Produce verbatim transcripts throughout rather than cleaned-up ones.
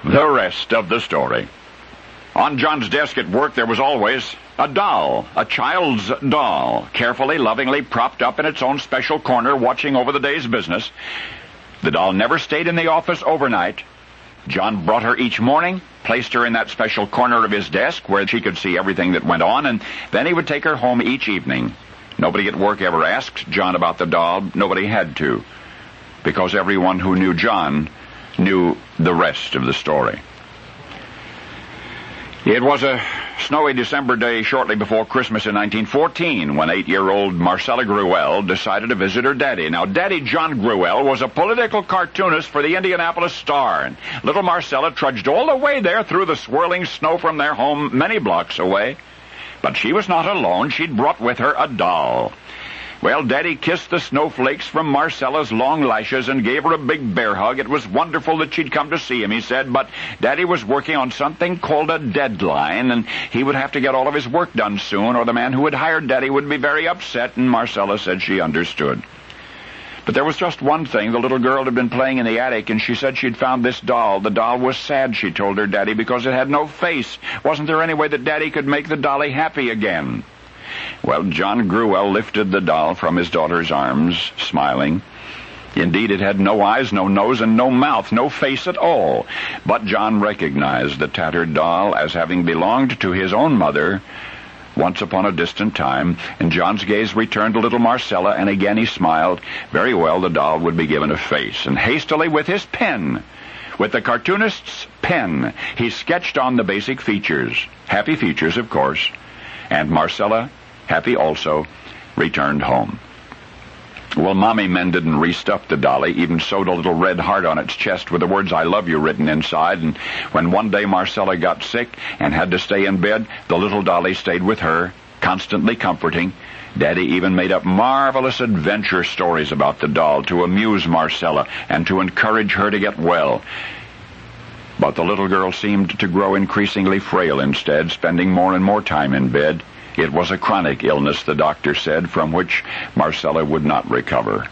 The rest of the story. On John's desk at work there was always a doll, a child's doll, carefully, lovingly propped up in its own special corner, watching over the day's business. The doll never stayed in the office overnight. John brought her each morning, placed her in that special corner of his desk where she could see everything that went on, and then he would take her home each evening. Nobody at work ever asked John about the doll. Nobody had to, because everyone who knew John knew the rest of the story. It was a snowy December day shortly before Christmas in nineteen fourteen when eight-year-old Marcella Gruelle decided to visit her daddy. Now, Daddy John Gruelle was a political cartoonist for the Indianapolis Star, and little Marcella trudged all the way there through the swirling snow from their home many blocks away. But she was not alone. She'd brought with her a doll. Well, Daddy kissed the snowflakes from Marcella's long lashes and gave her a big bear hug. It was wonderful that she'd come to see him, he said, but Daddy was working on something called a deadline, and he would have to get all of his work done soon, or the man who had hired Daddy would be very upset, and Marcella said she understood. But there was just one thing. The little girl had been playing in the attic, and she said she'd found this doll. The doll was sad, she told her Daddy, because it had no face. Wasn't there any way that Daddy could make the dolly happy again? Well, John Gruelle lifted the doll from his daughter's arms, smiling. Indeed, it had no eyes, no nose, and no mouth, no face at all. But John recognized the tattered doll as having belonged to his own mother once upon a distant time, and John's gaze returned to little Marcella, and again he smiled. Very well, the doll would be given a face, and hastily with his pen, with the cartoonist's pen, he sketched on the basic features. Happy features, of course. And Marcella, happy also, returned home. Well, Mommy Men didn't restuff the dolly, even sewed a little red heart on its chest with the words "I love you" written inside, and when one day Marcella got sick and had to stay in bed, the little dolly stayed with her, constantly comforting. Daddy even made up marvelous adventure stories about the doll to amuse Marcella and to encourage her to get well. But the little girl seemed to grow increasingly frail instead, spending more and more time in bed. It was a chronic illness, the doctor said, from which Marcella would not recover.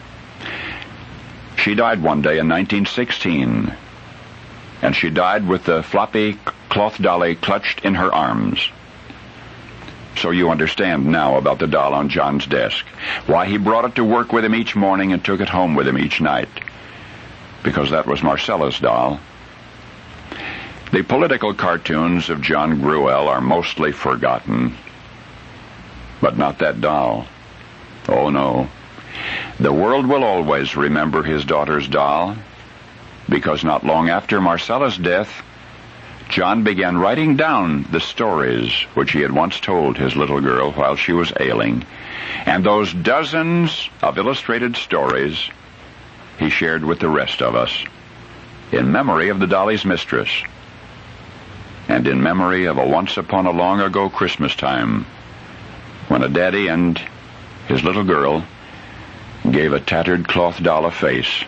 She died one day in nineteen sixteen, and she died with the floppy cloth dolly clutched in her arms. So you understand now about the doll on John's desk, why he brought it to work with him each morning and took it home with him each night. Because that was Marcella's doll. The political cartoons of John Gruelle are mostly forgotten, but not that doll. Oh, no. The world will always remember his daughter's doll, because not long after Marcella's death, John began writing down the stories which he had once told his little girl while she was ailing, and those dozens of illustrated stories he shared with the rest of us, in memory of the dolly's mistress, and in memory of a once-upon-a-long-ago Christmas time when a daddy and his little girl gave a tattered cloth doll a face,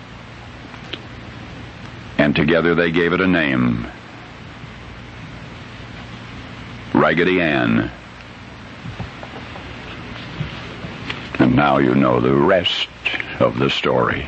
and together they gave it a name, Raggedy Ann. And now you know the rest of the story.